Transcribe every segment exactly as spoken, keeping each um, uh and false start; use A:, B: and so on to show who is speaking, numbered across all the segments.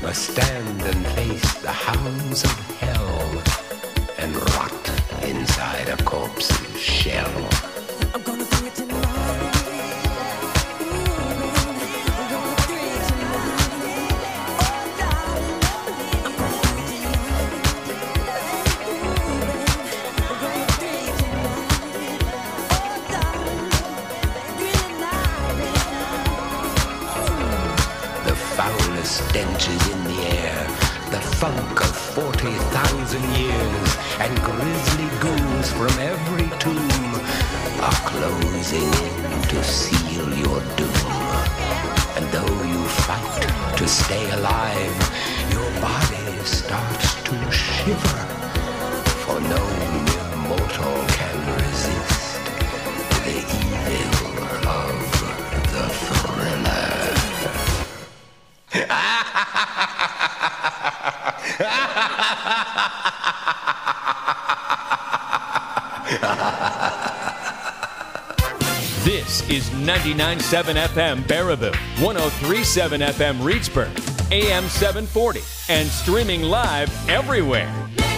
A: must stand and face the hounds of hell and rot inside a corpse's shell.
B: I'm gonna do it tonight.
A: Stench is in the air, the funk of forty thousand years, and grisly ghouls from every tomb are closing in to seal your doom. And though you fight to stay alive, your body starts to shiver, for no mere mortal can resist the evil of the thriller.
C: This is ninety-nine point seven F M Baraboo, one oh three point seven F M Reedsburg, A M seven forty, and streaming live everywhere.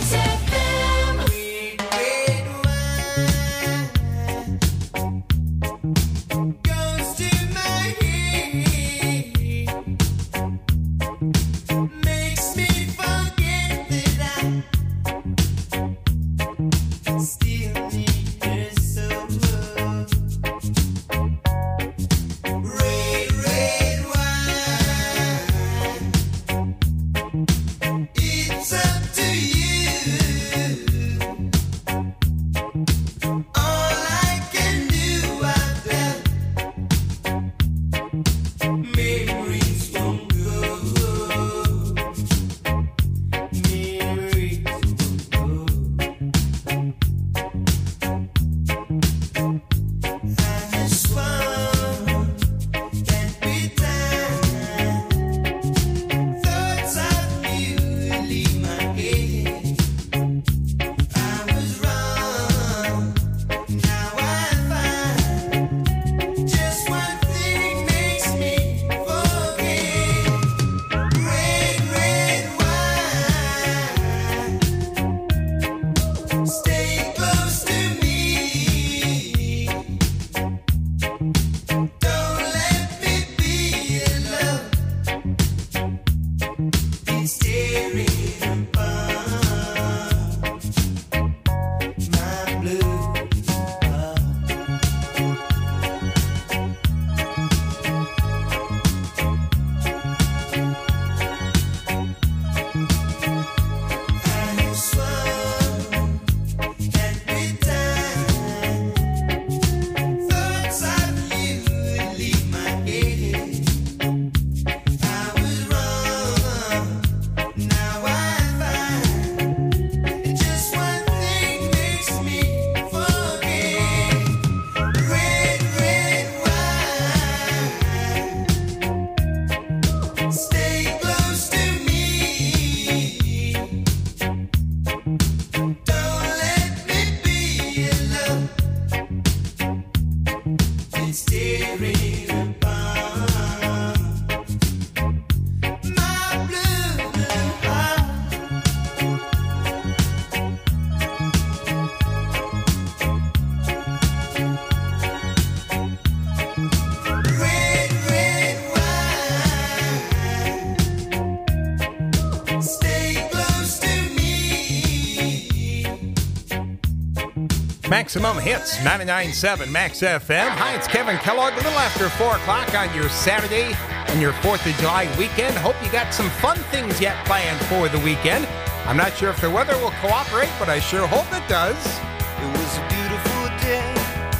D: Maximum Hits, ninety-nine point seven Max F M. Hi, it's Kevin Kellogg. A little after four o'clock on your Saturday and your fourth of July weekend. Hope you got some fun things yet planned for the weekend. I'm not sure if the weather will cooperate, but I sure hope it does.
E: It was a beautiful day.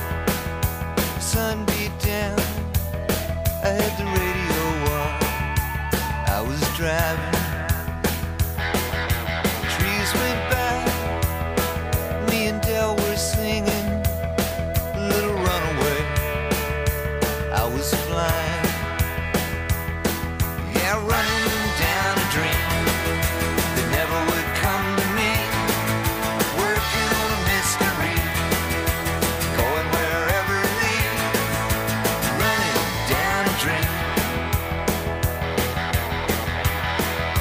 E: Sun beat down. I had the radio on. I was driving. Trees went by. Me and Del were singing a little runaway. I was flying, yeah, running down a dream that never would come to me. Working on a mystery, going wherever it leads. Running down a dream.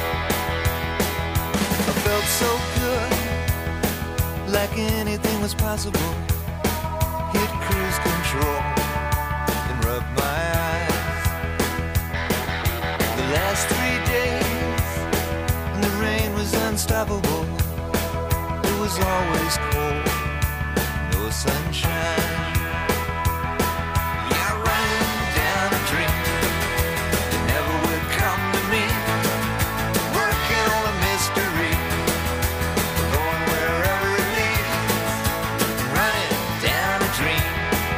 E: felt so good, like anything was possible. Hit cruise control and rub my eyes. The last three days, and the rain was unstoppable. It was always cold, no sunshine. Yeah, running down a dream that never would come to me. Working on a mystery, going wherever it leads. Running down a dream.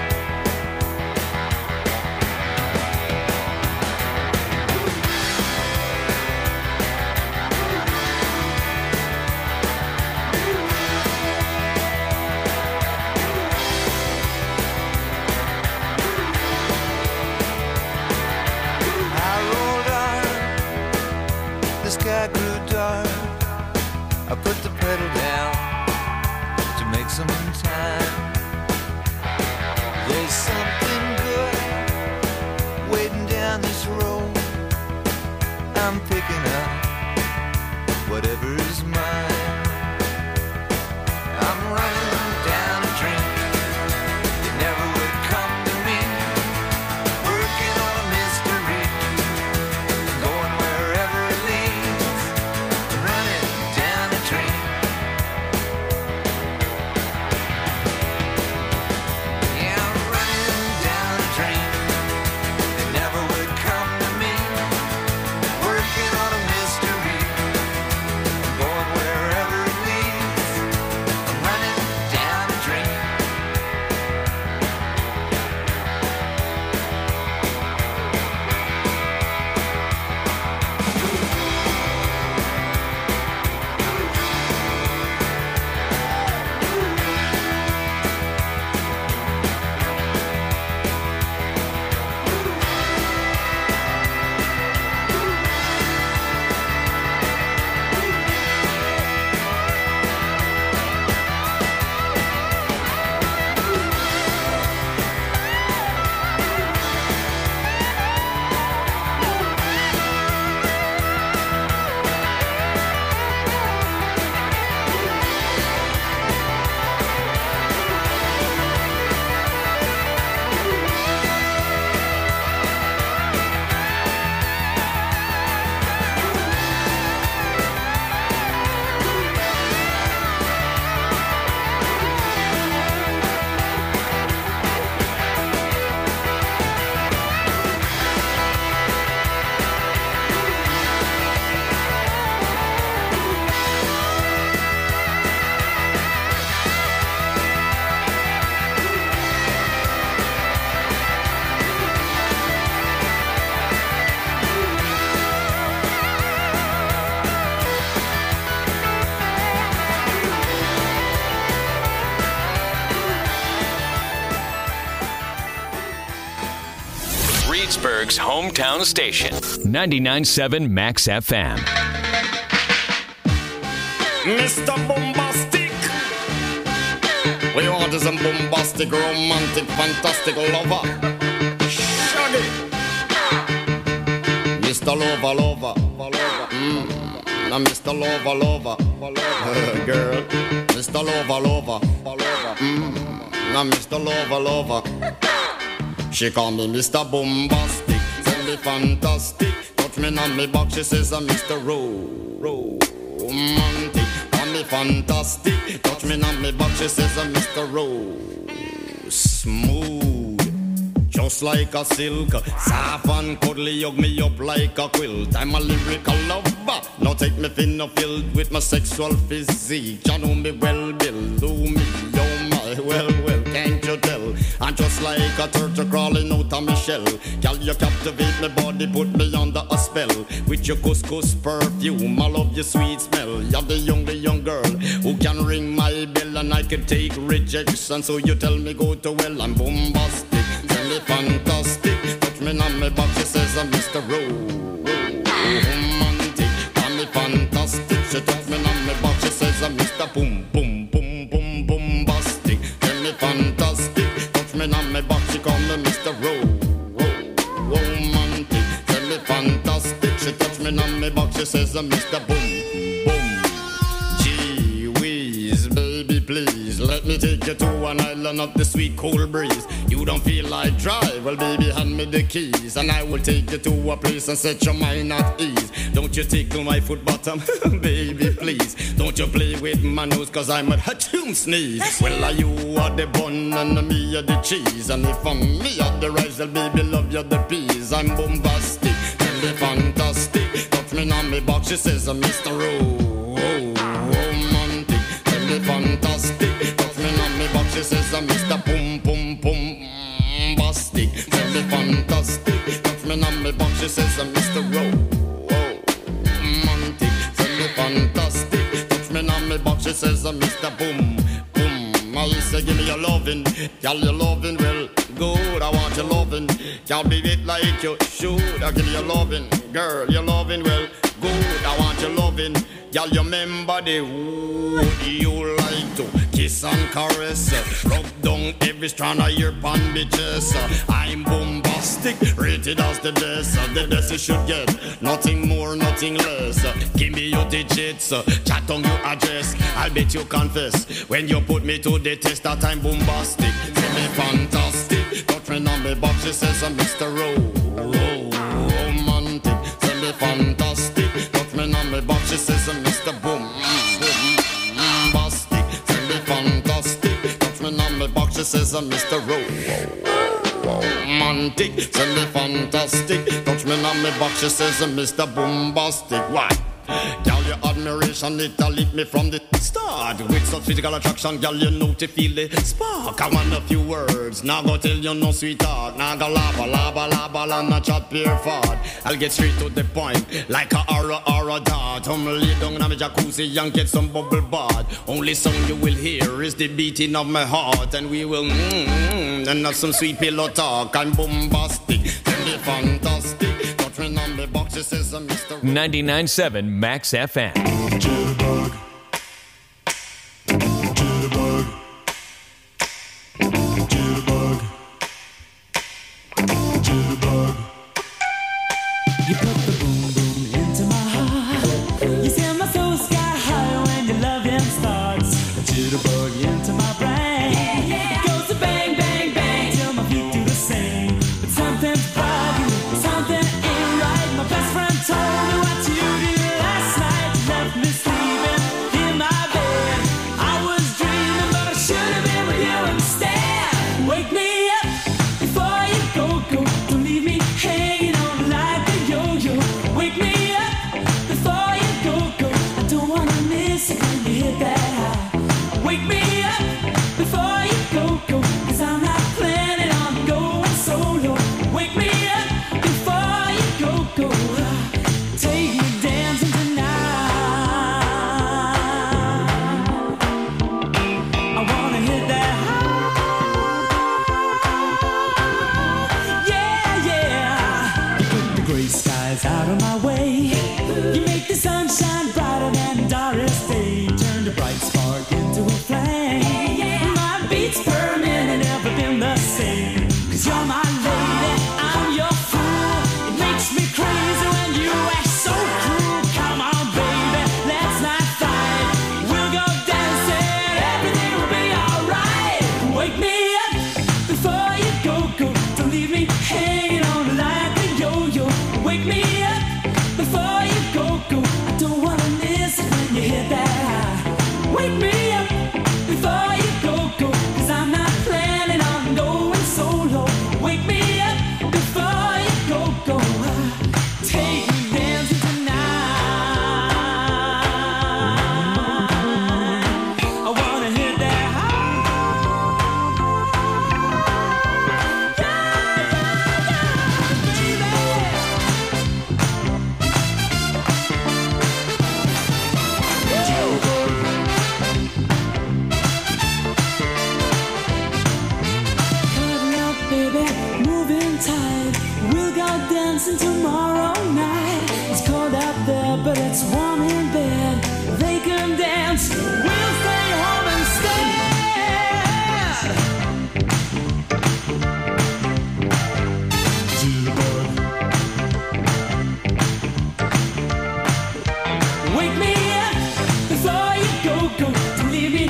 E: I rolled on, the sky grew dark. I put the pedal down to make some time. There's something good waiting down this road. I'm picking up whatever's mine. I'm running down a dream that never would come to me. Working on a mystery, going wherever it leads. Running down a dream. Yeah, I'm running down a dream that never would come to me. Working on a mystery, going wherever it leads. I'm running down a dream.
C: Reedsburg's hometown station, ninety-nine point seven Max F M.
F: Mister Bombastic, we want is a bombastic, romantic, fantastic lover. Shaggy, Mister Lover, lover, mm. Now Mister Lover, lover, uh, girl, Mister Lover, lover, mm. Now Mister Lover, lover. She call me Mister Bombastic, tell me fantastic. Touch me on me back, she says I'm Mister Romantic. Call me fantastic, touch me on me back, she says I'm Mister Smooth, just like a silk. Soft and cuddly, hug me up like a quilt. I'm a lyrical lover, now take me thin or filled with my sexual physique. You know me well, Bill, do me, oh my, well, well, can't you tell? I'm just like a turtle crawling out of my shell. Girl, you captivate my body, put me under a spell. With your couscous perfume, I love your sweet smell. You're the young, the young girl who can ring my bell, and I can take rejection. So you tell me go to well, I'm bombastic, tell me fantastic. Touch me on my back, she says I'm Mister Romantic. Tell me fantastic, she touch me on my back, she says I'm Mister Boom, boom, boom, boom, bombastic. Tell me fantastic. Me on my back, she call me Mister Ro, Ro, Romantic. Tell me fantastic, she touch me on my back, she says I'm Mister Boom, Boom, G please, baby, please. Let me take you to an island of the sweet cool breeze. You don't feel like drive? Well, baby, hand me the keys, and I will take you to a place and set your mind at ease. Don't you tickle my foot bottom, baby, please. Don't you play with my nose, cause I'm a hatchoon sneeze. Well, are you are the bun and me are the cheese. And if I'm me are the rice, well, baby, love you the peas. I'm bombastic, tell me fantastic. Touch me on me box, she says, uh, Mister Oh, oh, romantic. Tell me fantastic, touch me on me box, she says, uh, Mister Pum, pum, pum, bastic. Tell me fantastic, touch me on me box, she says, uh, Mister Oh, oh, romantic. Tell me fantastic, touch me on me box, she says, uh, Mister Boom, boom. I say, give me your lovin', y'all your lovin', well, good, I want your lovin'. Y'all be it like you should. I'll give you your lovin', girl, your lovin', well, good, I want your lovin'. Y'all you remember the would you like to kiss and caress, uh, rub down every strand of your bandages. uh, I'm bombastic, rated as the best, uh, the best you should get, nothing more, nothing less. uh, Give me your digits, uh, chat on your address, I'll bet you confess when you put me to the test that I'm bombastic. Tell me fantastic, touch me on me box, she says, uh, Mister Oh, oh, romantic. Tell me fantastic, touch me on me box, she says, uh, Mister Boom, boom, bastic. Tell me fantastic, touch me on me box, she says, uh, Mister Oh, romantic. Tell me fantastic, touch me on me box, she says, uh, Mister Bombastic. Why? Girl, your admiration, it a lit me from the start. With such physical attraction, girl, you know to feel the spark. I want a few words, now go tell you no sweetheart. Now go lava, lava, lava, lava, not chat pure fart. I'll get straight to the point, like a aura, aura dart. I'm lay down in my jacuzzi and get some bubble bath. Only song you will hear is the beating of my heart. And we will mmm, and have some sweet pillow talk. I'm bombastic, tell me fantastic. Touch me on the box, it says, uh, Mister
C: ninety-nine point seven Max F M.
G: Jitterbug. Jitterbug. Jitterbug. Jitterbug.
B: You put the boom boom into my heart. You send my soul sky high when your loving starts. A jitterbug into my brain. It goes to bang bang bang till my feet do the same. But something's bugging, something ain't right. My best friend told me what you did last night. You left me sleeping in my bed. I was dreaming, but I should have been with you instead. Wake me up before you go go. Don't leave me hanging on like a yo-yo. Wake me up before you go go. I don't wanna miss it when you hit that high. Wake me up before you go go. Cause I'm not planning on going solo. Wake me up before you go go. Take me dancing tonight. I wanna hit that high. Yeah, yeah. You put the gray skies out of my way. You make the sunshine brighter than Doris Day. Turn the bright spark into a flame. My beats per minute never been the same. Cause you're my lady, I'm your fool. It makes me crazy when you act so cruel. Come on, baby, let's not fight. We'll go dancing, everything will be alright. Wake me up before you go, go. Don't leave me hanging on like a yo-yo. Wake me up before you go, go. I don't wanna miss it when you hit that high. Wake me up before you go, go. Cause I'm not planning on going solo. Wake me up before you go, go. Take me dancing tonight. I wanna hit that high. Yeah, Cuddle up, baby, moving tight. We'll go dancing tomorrow night. It's cold out there, but it's warm in bed. They can dance, we'll stay home instead.
G: Jitterbug.
B: Wake me up before you go, go. Don't leave me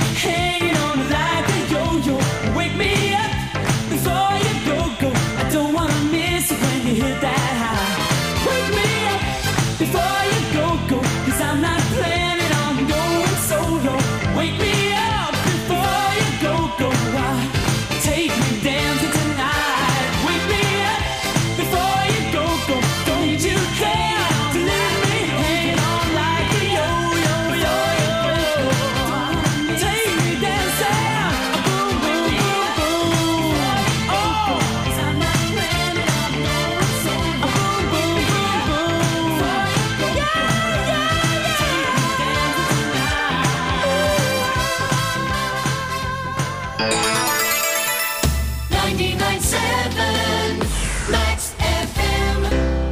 B: before you go, go, 'cause I'm not planning on going solo. Wake me up before you go, go, why? Take me dancing tonight. Wake me up before you go, go. Don't you care to leave me hanging on like a yo-yo, yo-yo? Take me dancing, boom, boom, boom, boom. Oh, 'cause I'm not planning on going solo. Boom, boom, boom, boom. Yeah, yeah, yeah. Take me dancing tonight. ninety-nine point seven Max F M.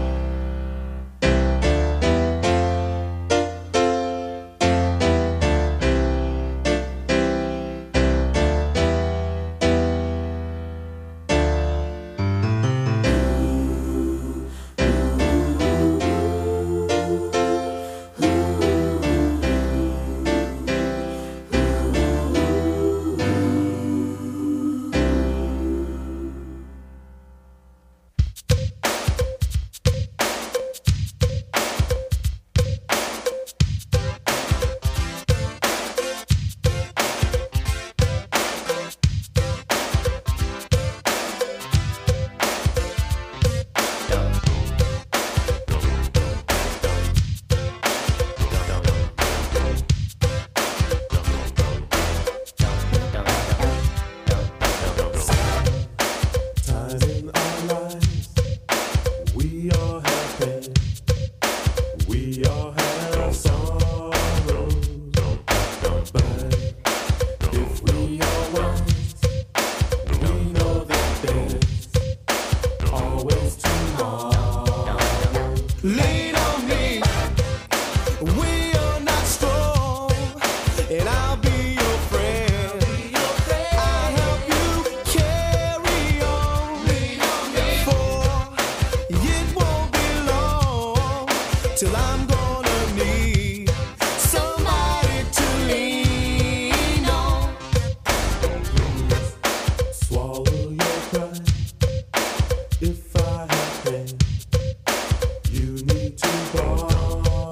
G: Times in our lives, we all have pain, we all have sorrow. But if we are wise, we know that there's always tomorrow. Lean on me, we are not strong, and I'll be your friend. I'll help you carry on, for it won't be long till I'm gonna need somebody to lean on. Swallow your pride. If I have pain, you need to borrow.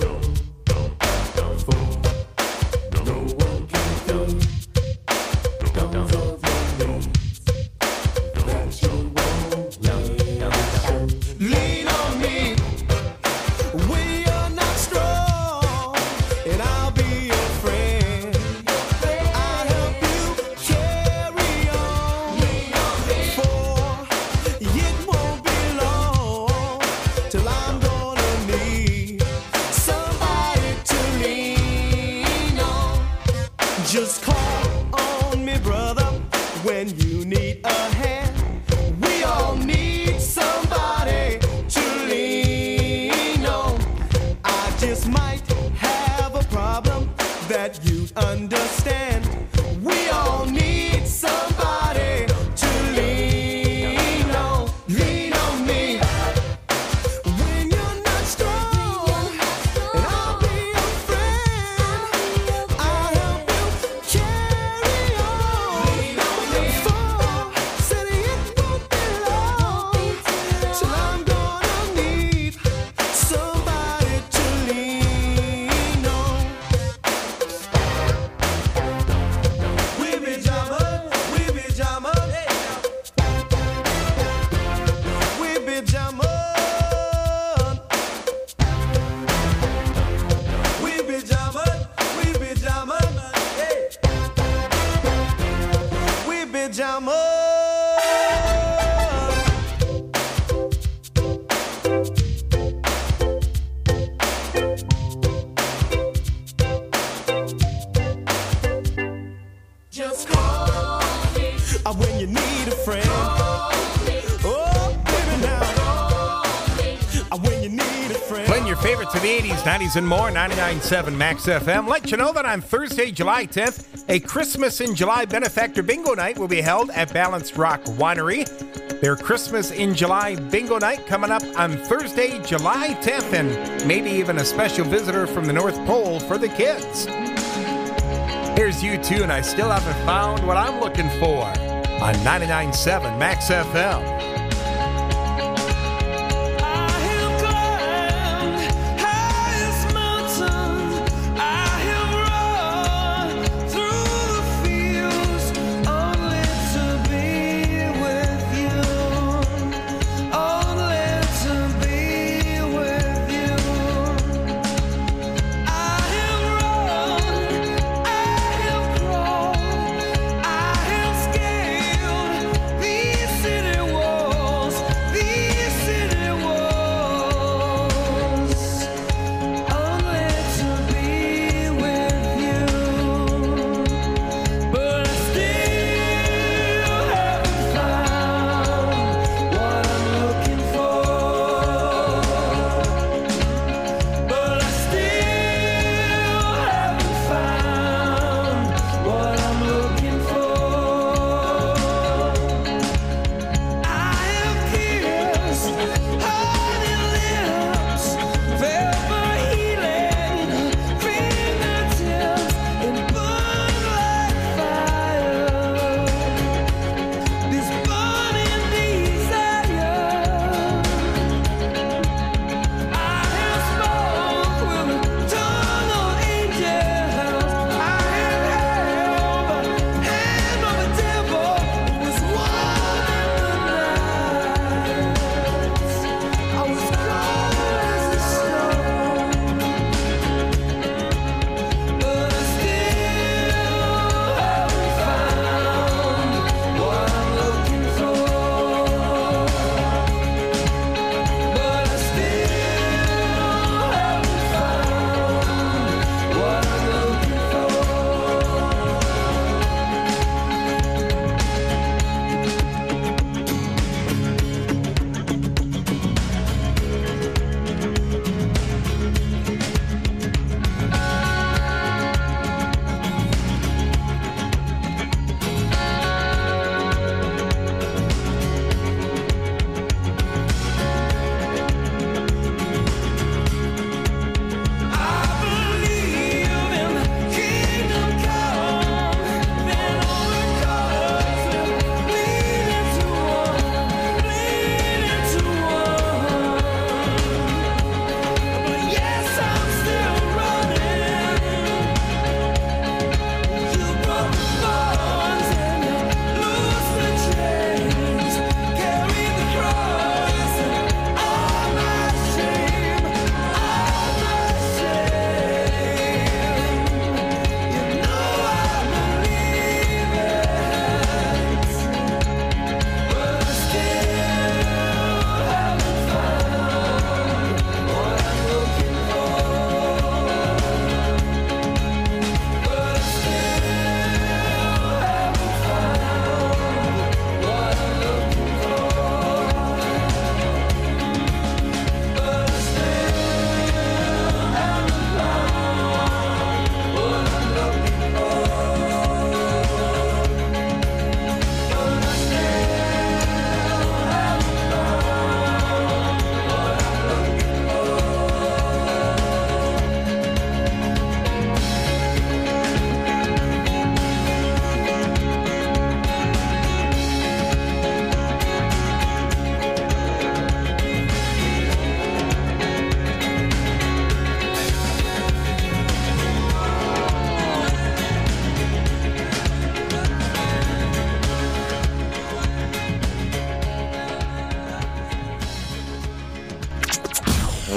G: For no one can feel guns of your needs that you won't need. Lean on me. We are not strong, and I'll be your friend. I'll help you carry on. For it won't be long till I'm gonna need somebody to lean on. Just call on me, brother, when you need a hand. We all need somebody to lean on. I just might have a problem that you understand. We all need somebody to lean on. Lean on me when you're not strong, and I'll be your friend. I'll help you carry on. Lean on me. For said it won't be long till I'm gonna need somebody to lean on. We be jamming, we be jamming, we be jamming, we be jamming, we be jamming, hey. We be jamming. Just call me uh, when you need a friend. Oh, baby, now. Uh, when you need a friend.
D: Playing your favorites of the eighties, nineties, and more, ninety-nine point seven Max F M. Let you know that on Thursday, July tenth, a Christmas in July benefactor bingo night will be held at Balanced Rock Winery. Their Christmas in July bingo night coming up on Thursday, July tenth, and maybe even a special visitor from the North Pole for the kids. Here's U two, and I still haven't found what I'm looking for on ninety-nine point seven Max F M.
B: I have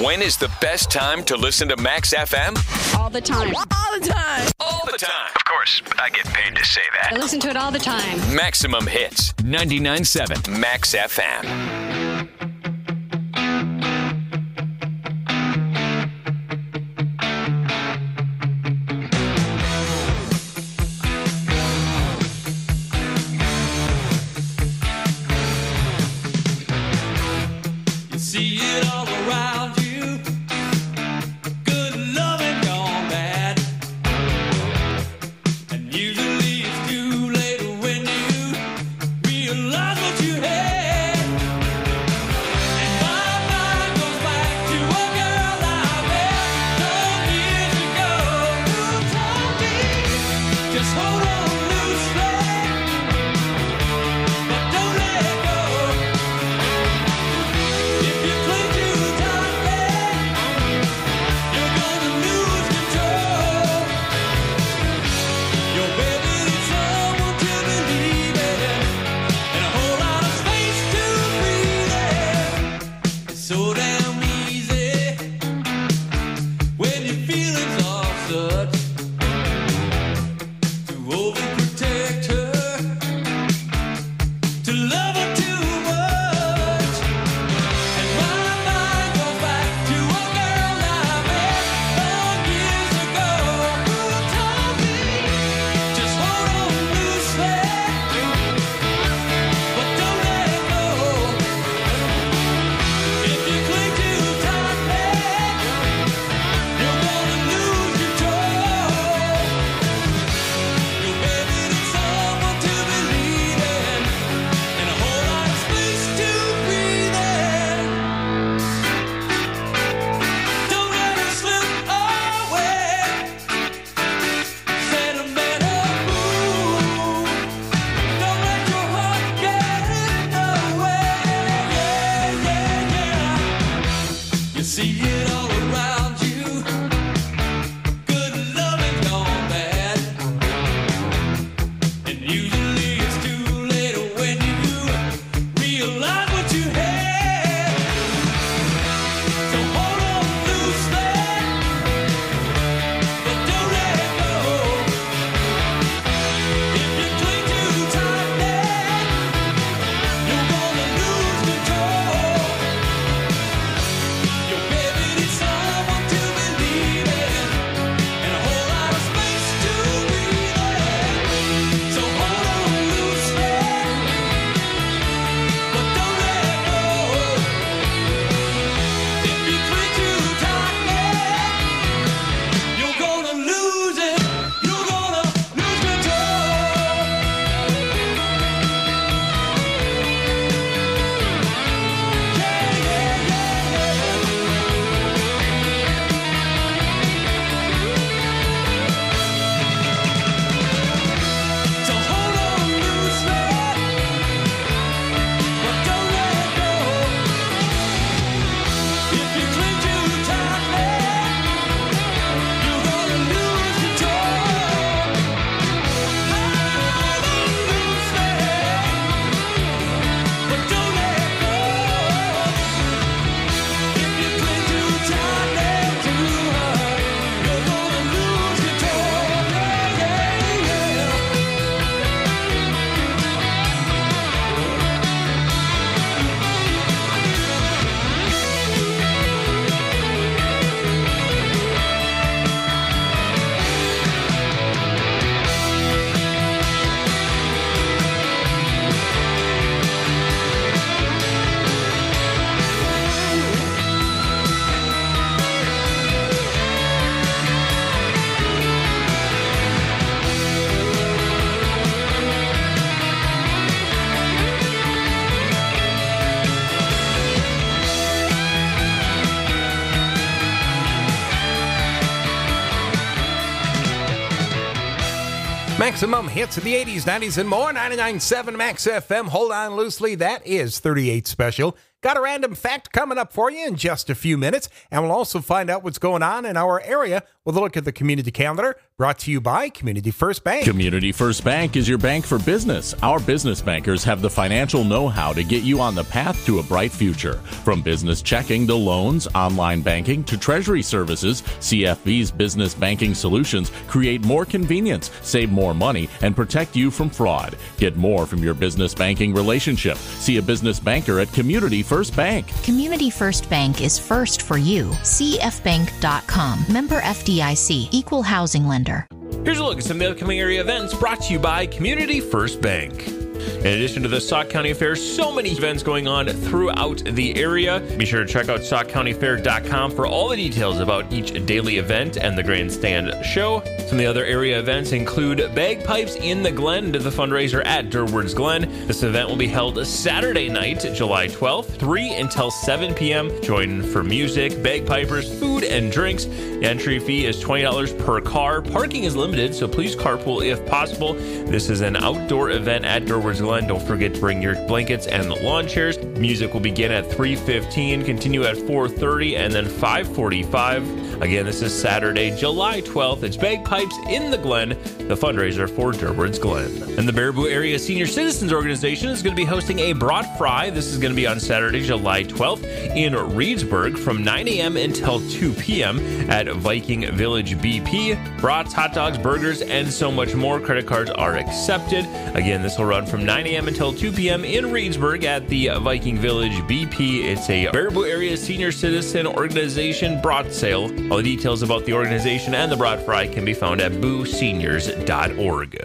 C: When is the best time to listen to Max F M?
H: All the time. All the time.
C: All the time.
I: Of course, I get paid to say
H: I
I: that.
H: listen to it all the time.
C: Maximum Hits, ninety-nine point seven Max F M.
B: See it all around you. Good loving gone bad. And usually it's too late when you realize what you had. And my mind goes back to a girl I met some years ago who told me, just hold on loosely, but don't let go. If you cling too tightly, you're gonna lose control. Your baby needs someone to believe in, and a whole lot of space to breathe in. It's so damn easy when your feelings are such to overprotect her, to love her too much. And my mind goes back to a girl I met long years ago who told me, just hold on loosely, but don't let go. If you cling too tightly, you're gonna lose control. Your baby needs someone to believe in, and a whole lot of space to breathe in. Don't let it slip away. Sentimental fool. Don't let your heart get in the way. Yeah, yeah, yeah. You see it all around you. Good loving gone bad. And usually it's too late when you realize what you had. So hold on loosely, but don't let go. If you cling too tightly, you're gonna lose control. Your baby needs someone to believe in, and a whole lot of space to breathe in. So hold on loosely, but don't let go. If you cling too tightly, you're gonna lose it. You're gonna lose control. Yeah, yeah, yeah, yeah. So hold on loosely, but don't let go. If you cling too tightly, you're gonna lose control. Hold on loosely, but don't let go. If you cling too tightly to her, you're gonna lose control. Yeah, yeah, yeah.
D: Maximum hits of the eighties, nineties, and more. ninety-nine point seven Max F M. Hold on loosely. That is thirty-eight Special. Got a random fact coming up for you in just a few minutes, and we'll also find out what's going on in our area with a look at the community calendar, brought to you by Community First Bank.
J: Community First Bank is your bank for business. Our business bankers have the financial know-how to get you on the path to a bright future. From business checking to loans, online banking to treasury services, C F B's business banking solutions create more convenience, save more money, and protect you from fraud. Get more from your business banking relationship. See a business banker at Community First Bank.
K: Community First Bank is first for you. C F bank dot com. Member F D I C. Equal housing lender.
C: Here's a look at some of the upcoming area events brought to you by Community First Bank. In addition to the Sauk County Fair, so many events going on throughout the area. Be sure to check out sauk county fair dot com for all the details about each daily event and the Grandstand show. Some of the other area events include Bagpipes in the Glen to the fundraiser at Durward's Glen. This event will be held Saturday night, July twelfth, three until seven p.m. Join for music, bagpipers, food, and drinks. The entry fee is twenty dollars per car. Parking is limited, so please carpool if possible. This is an outdoor event at Durward's Glen. Don't forget to bring your blankets and lawn chairs. Music will begin at three fifteen, continue at four thirty, and then five forty-five. Again, this is Saturday, July twelfth. It's Bagpipes in the Glen, the fundraiser for Durward's Glen. And the Baraboo Area Senior Citizens Organization is going to be hosting a brat fry. This is going to be on Saturday, July twelfth in Reedsburg from nine a.m. until two p.m. at Viking Village B P. Brats, hot dogs, burgers, and so much more. Credit cards are accepted. Again, this will run from nine a.m. until two p.m. in Reedsburg at the Viking Village B P. It's a Baraboo Area Senior Citizen Organization brat sale. All the details about the organization and the brat fry can be found at boo seniors dot org.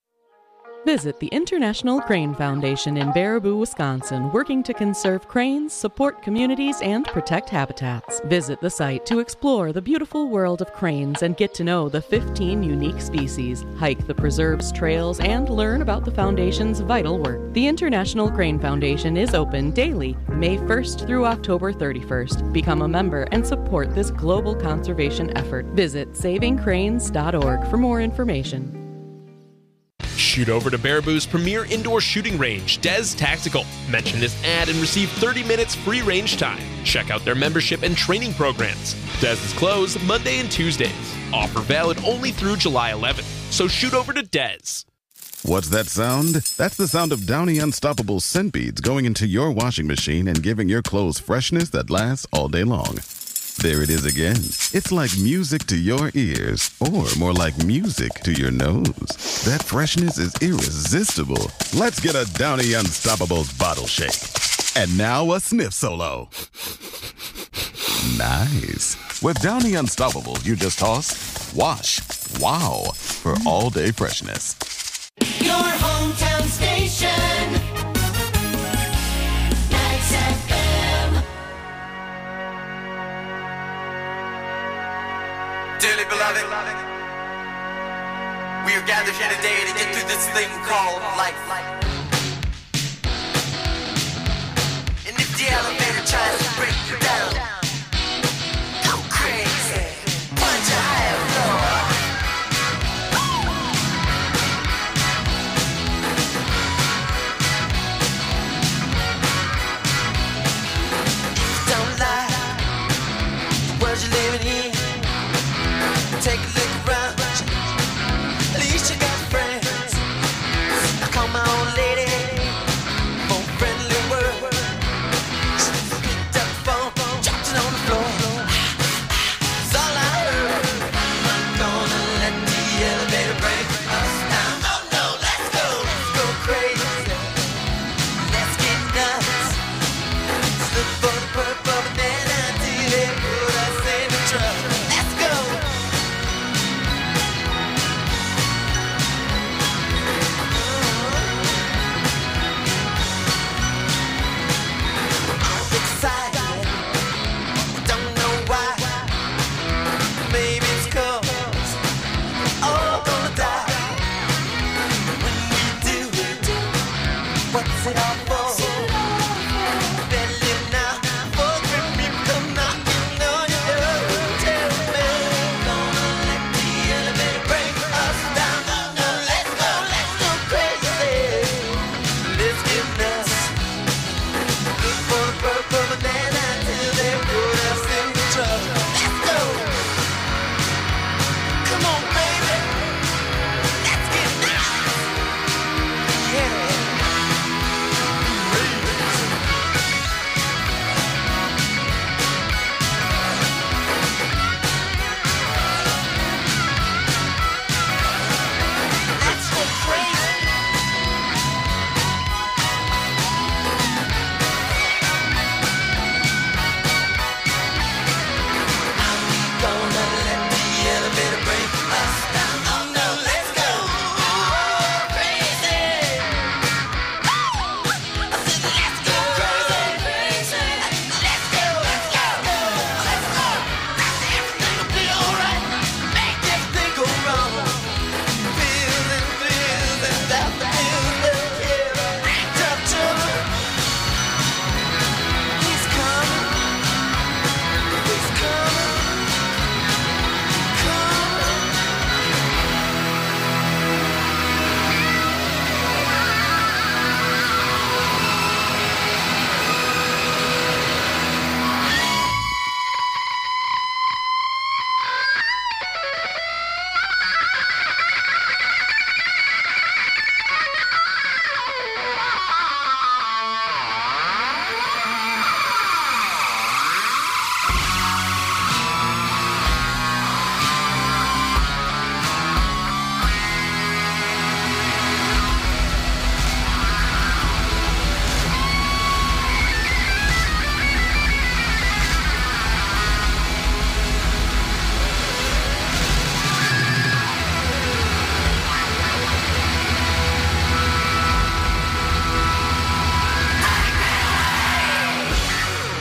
L: Visit the International Crane Foundation in Baraboo, Wisconsin, working to conserve cranes, support communities, and protect habitats. Visit the site to explore the beautiful world of cranes and get to know the fifteen unique species, hike the preserve's trails, and learn about the foundation's vital work. The International Crane Foundation is open daily, May first through October thirty-first. Become a member and support this global conservation effort. Visit saving cranes dot org for more information.
M: Shoot over to Baraboo's premier indoor shooting range, Des Tactical. Mention this ad and receive thirty minutes free range time. Check out their membership and training programs. Des is closed Monday and Tuesdays. Offer valid only through July eleventh. So shoot over to Des.
N: What's that sound? That's the sound of Downy Unstoppable scent beads going into your washing machine and giving your clothes freshness that lasts all day long. There it is again. It's like music to your ears, or more like music to your nose. That freshness is irresistible. Let's get a Downy Unstoppables bottle shake. And now a sniff solo. Nice. With Downy Unstoppables, you just toss, wash, wow, for all day freshness.
B: Your hometown station. Max F M.
E: Dearly beloved, we are gathered here today to get through this thing called life. And if the elevator tries to break you down, go crazy, punch a higher floor. Don't lie, the world you're living in. Take a look around, at least you got friends. I call my old lady for a friendly word. She picked up the phone, dropped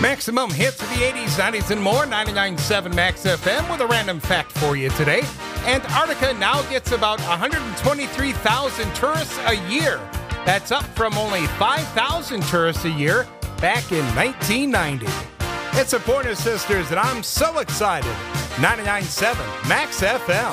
D: Maximum hits of the eighties, nineties, and more. ninety-nine point seven Max F M with a random fact for you today. Antarctica now gets about one hundred twenty-three thousand tourists a year. That's up from only five thousand tourists a year back in nineteen ninety. It's the Pointer Sisters, and I'm so excited. ninety-nine point seven Max F M.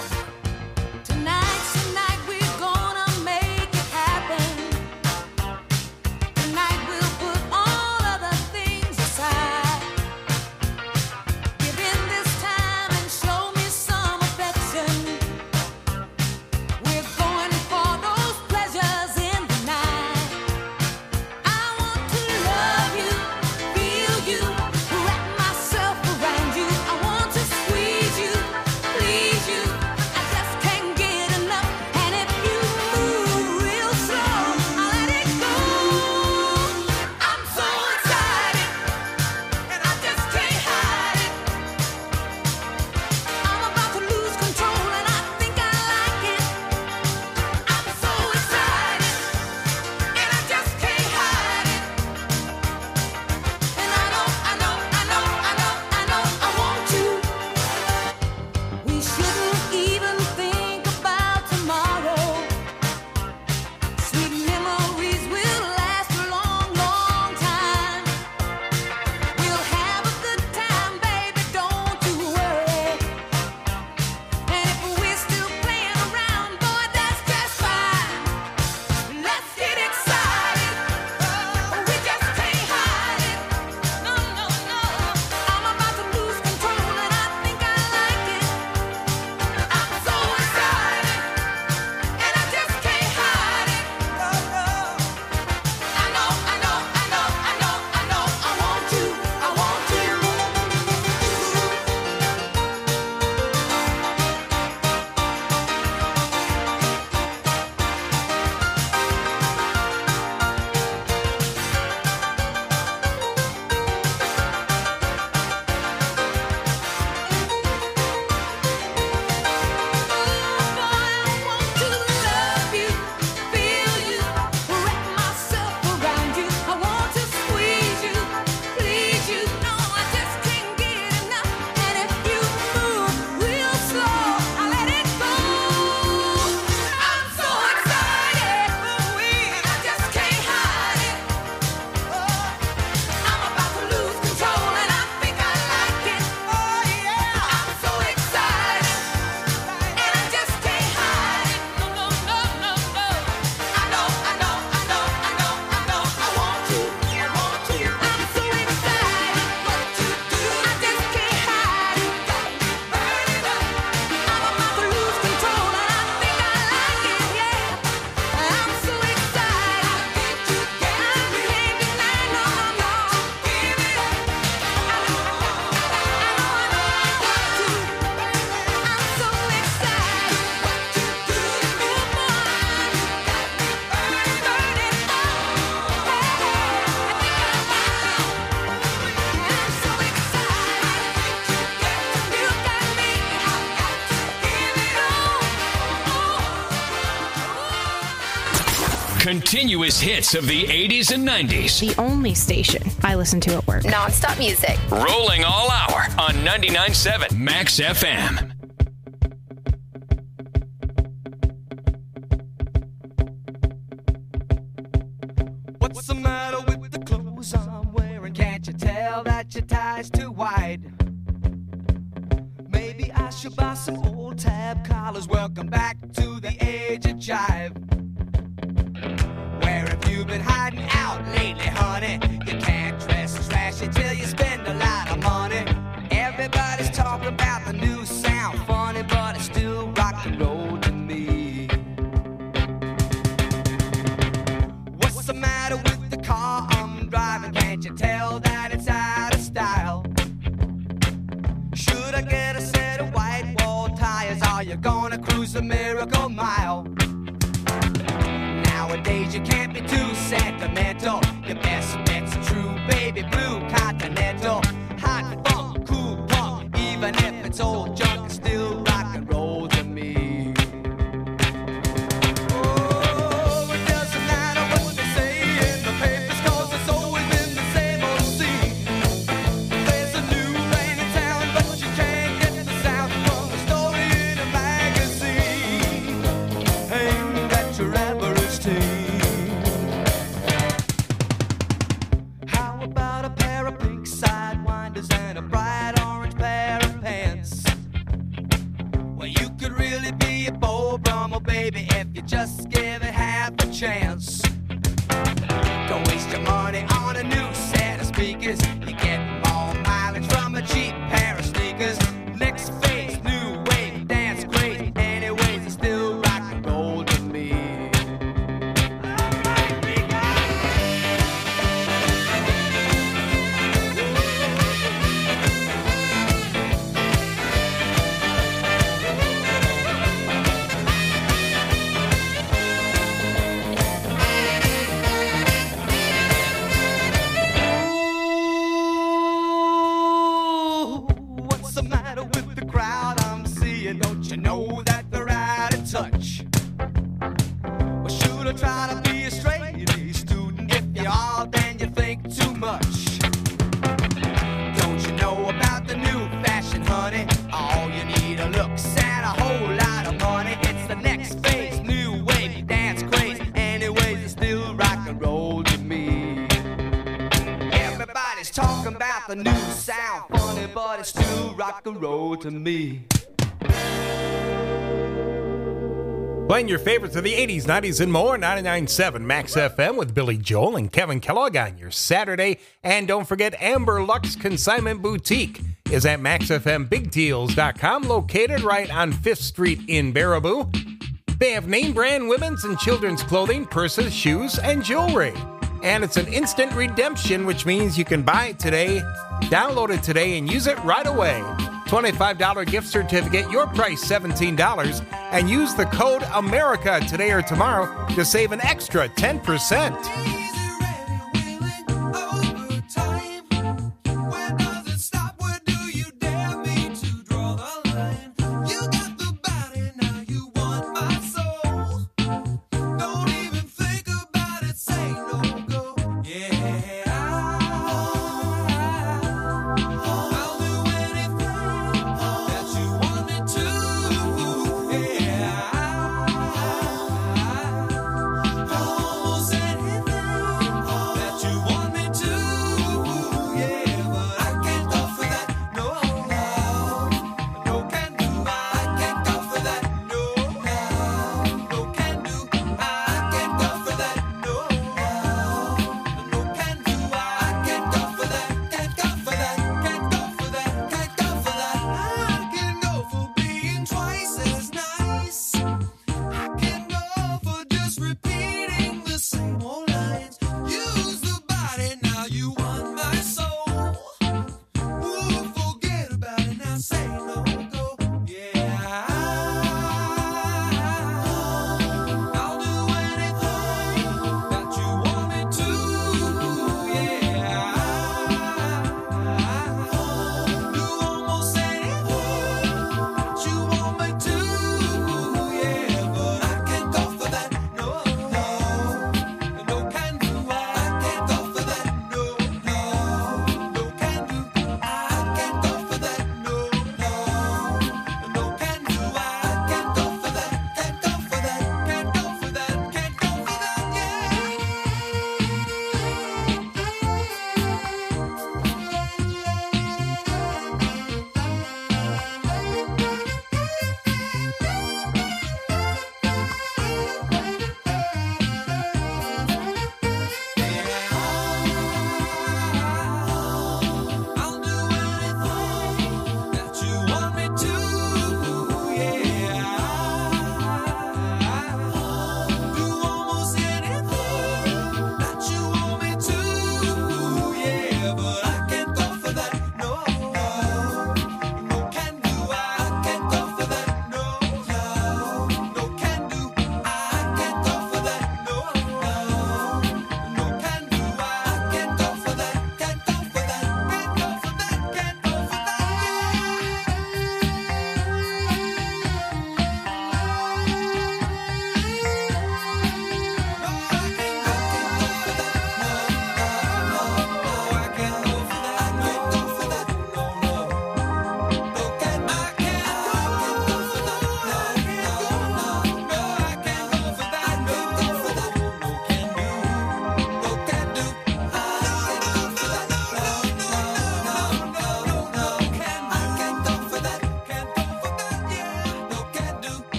O: Continuous hits of the eighties and nineties.
P: The only station I listen to at work.
Q: Non-stop music.
O: Rolling all hour on ninety-nine point seven Max F M.
R: What's the matter with the clothes I'm wearing? Can't you tell that your tie's too wide? Maybe I should buy some old tab collars. Welcome back to the age of jive. Where have you been hiding out lately, honey? You can't dress as trashy till you spend a lot of money. Everybody's talking about the new sound, funny, but it's still rock and roll to me. What's the matter with the car I'm driving? Can't you tell that it's out of style? Should I get a set of white wall tires? Are you gonna cruise the Miracle Mile? Nowadays you can't be too sentimental. Your best bet's a true baby blue Continental. Hot funk, cool punk, even if it's old junk, it's still rock and roll to me. Oh, it doesn't matter what they say in the papers, 'cause it's always been the same old scene. no Brummel, baby, if you just give it half a chance. Don't waste your money on a new set of speakers. You get more mileage from a cheap pair of sneakers. Next phase, new wave, dance crazy. Anyways, it's still rock and roll to me. What's the matter with the crowd I'm seeing? Don't you know that they're out of touch? Well, should I try to be a straight A student? If you are, then you think too much. Don't you know about the new fashion, honey? All you need are looks and a whole lot of money. It's the next phase, new wave, dance craze. Anyways, it's still rock and roll to me. Everybody's talking about the new sound, funny, but it's still rock and roll to me.
D: Playing your favorites of the eighties, nineties, and more, ninety-nine point seven Max F M with Billy Joel and Kevin Kellogg on your Saturday. And don't forget, Amber Lux Consignment Boutique is at max f m big deals dot com, located right on fifth Street in Baraboo. They have name brand women's and children's clothing, purses, shoes, and jewelry. And it's an instant redemption, which means you can buy it today, download it today, and use it right away. twenty-five dollars gift certificate, your price seventeen dollars, and use the code America today or tomorrow to save an extra ten percent.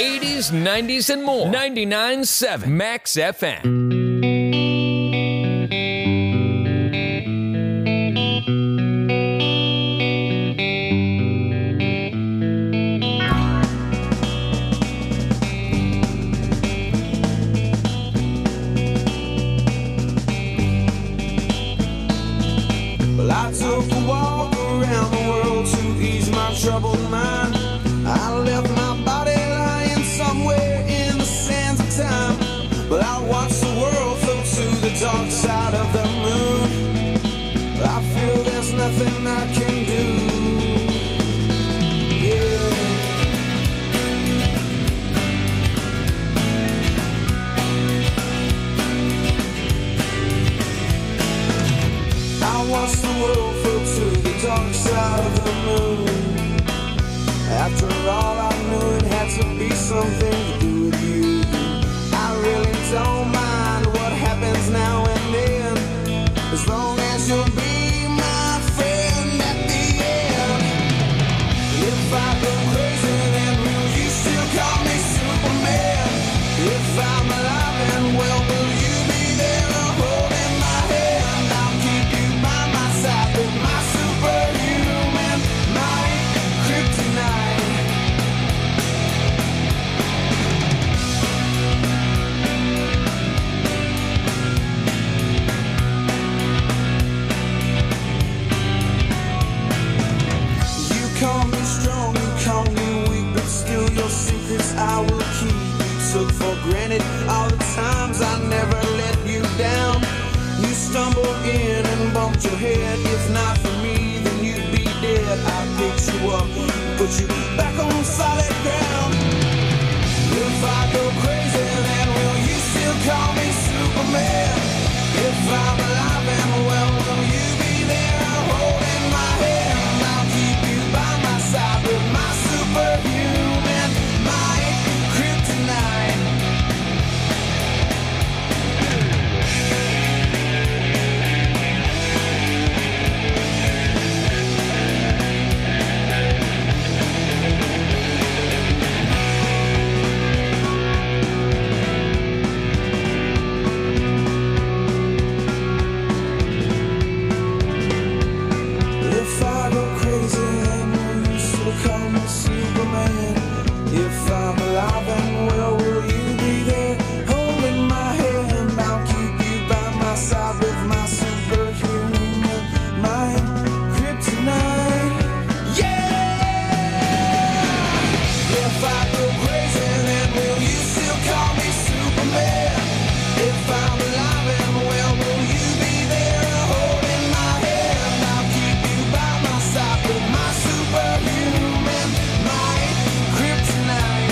O: eighties, nineties, and more. ninety-nine point seven Max F M.
G: Well, I took a walk around the world to ease my troubled mind. I left my body lying somewhere in the sands of time. But I watched the world float to the dark side of the moon. I feel there's nothing I can do. I watched the world float to the dark side of the moon. After all, I knew it had to be something to do with you. I really don't mind what happens now and then, as long as you'll be my friend at the end. If I go crazy, then will you still call me Superman? If I'm alive and well, will you be there holding my hand? I'll keep you by my side with my superhuman might, kryptonite. You call me strong, you call me weak, but still your secrets I will keep. You took for granted all the times I never let you down. You stumbled in and bumped your head. If not for me, then you'd be dead. I picked you up, put you back on solid ground. If I go crazy, then will you still call me Superman? If I'm alive and well, will you be there holding my hand? I'll keep you by my side with my superhuman might, kryptonite. If I go crazy, then will you still call me Superman? If I'm alive and well, will you be there holding my hand? I'll keep you by my side with my superhuman mind, kryptonite. Yeah! If I go crazy, then will you still call me Superman? If I'm alive and well, will you be there holding my hand? I'll keep you by my side with my superhuman might, kryptonite.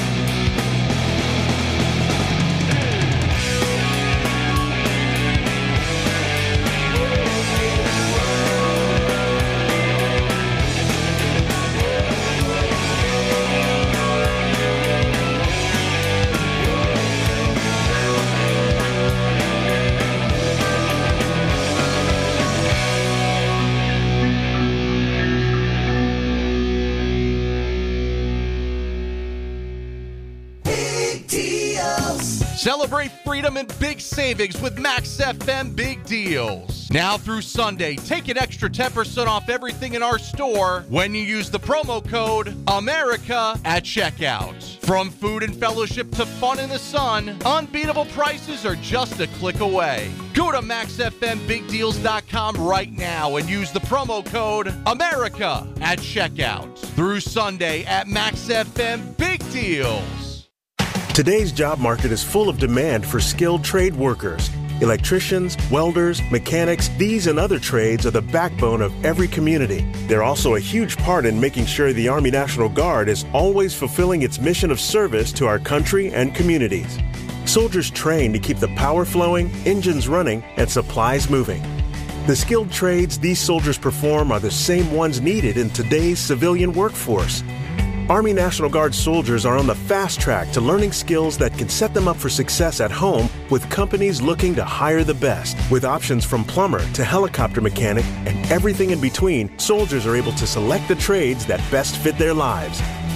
G: Big deals.
Q: Celebrate freedom and big savings with Max F M Big Deals. Now through Sunday, take an extra ten percent off everything in our store when you use the promo code America at checkout. From food and fellowship to fun in the sun, unbeatable prices are just a click away. Go to max f m big deals dot com right now and use the promo code America at checkout. Through Sunday at Max F M Big Deals.
S: Today's job market is full of demand for skilled trade workers. Electricians, welders, mechanics, these and other trades are the backbone of every community. They're also a huge part in making sure the Army National Guard is always fulfilling its mission of service to our country and communities. Soldiers train to keep the power flowing, engines running, and supplies moving. The skilled trades these soldiers perform are the same ones needed in today's civilian workforce. Army National Guard soldiers are on the fast track to learning skills that can set them up for success at home with companies looking to hire the best. With options from plumber to helicopter mechanic and everything in between, soldiers are able to select the trades that best fit their lives.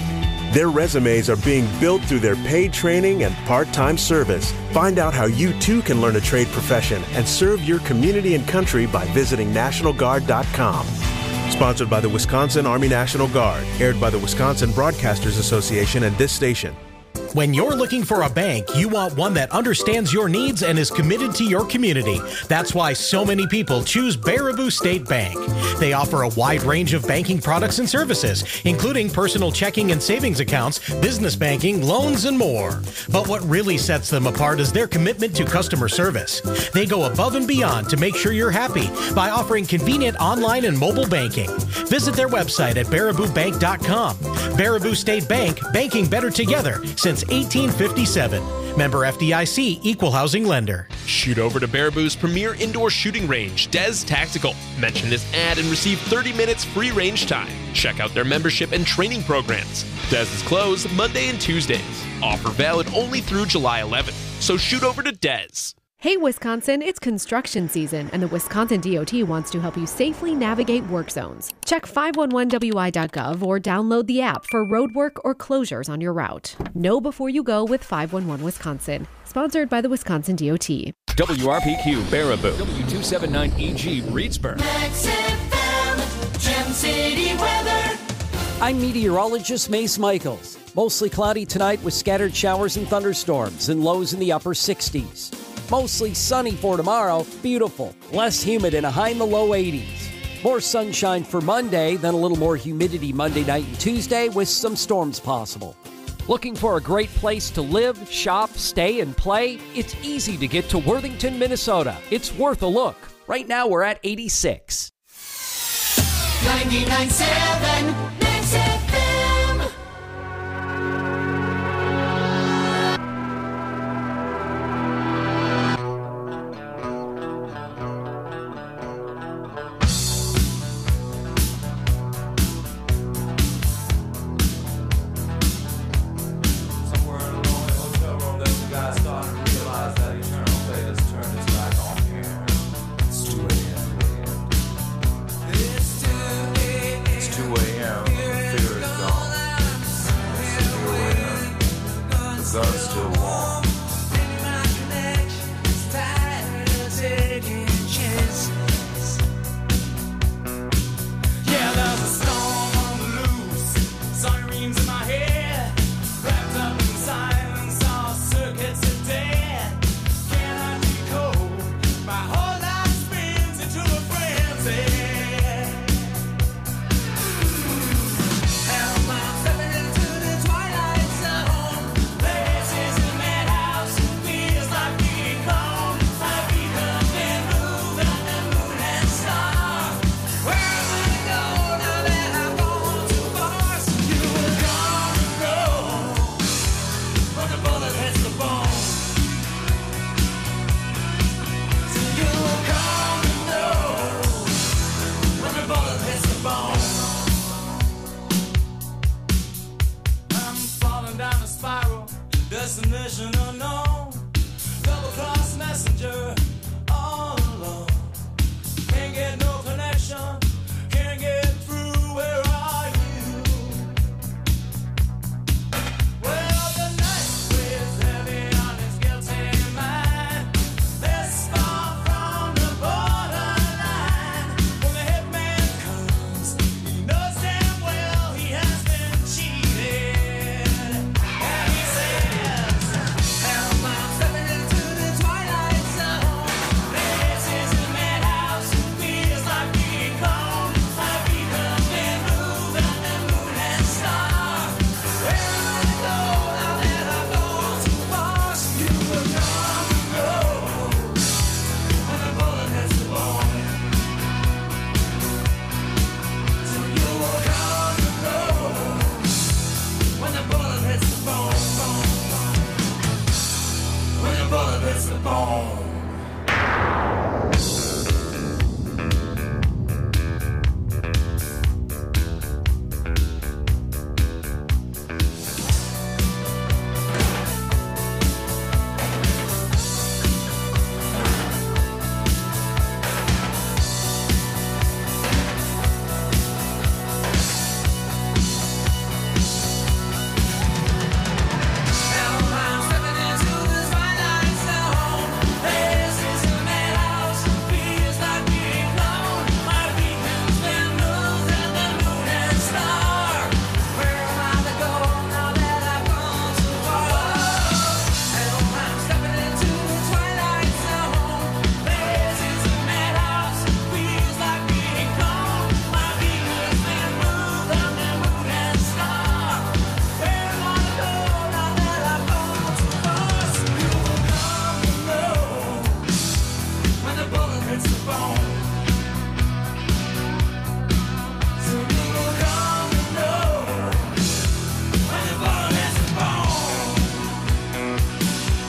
S: Their resumes are being built through their paid training and part-time service. Find out how you too can learn a trade profession and serve your community and country by visiting National Guard dot com. Sponsored by the Wisconsin Army National Guard, aired by the Wisconsin Broadcasters Association and this station.
T: When you're looking for a bank, you want one that understands your needs and is committed to your community. That's why so many people choose Baraboo State Bank. They offer a wide range of banking products and services, including personal checking and savings accounts, business banking, loans, and more. But what really sets them apart is their commitment to customer service. They go above and beyond to make sure you're happy by offering convenient online and mobile banking. Visit their website at baraboo bank dot com. Baraboo State Bank, banking better together since eighteen fifty-seven. Member F D I C, Equal Housing Lender.
M: Shoot over to Baraboo's premier indoor shooting range, Des Tactical. Mention this ad and receive thirty minutes free range time. Check out their membership and training programs. Des is closed Monday and Tuesdays. Offer valid only through July eleventh. So shoot over to Des.
U: Hey Wisconsin, it's construction season, and the Wisconsin D O T wants to help you safely navigate work zones. Check five one one W I dot gov or download the app for road work or closures on your route. Know before you go with five one one Wisconsin. Sponsored by the Wisconsin D O T.
O: W R P Q, Baraboo. W two seventy-nine E G, Reedsburg.
B: Max F M, Gem City weather.
V: I'm meteorologist Mace Michaels. Mostly cloudy tonight with scattered showers and thunderstorms and lows in the upper sixties. Mostly sunny for tomorrow, beautiful, less humid and a high in the low eighties. More sunshine for Monday, then a little more humidity Monday night and Tuesday with some storms possible. Looking for a great place to live, shop, stay, and play? It's easy to get to Worthington, Minnesota. It's worth a look. Right now we're at eighty-six.
B: ninety-nine point seven Max F M. Destination unknown, double cross messenger.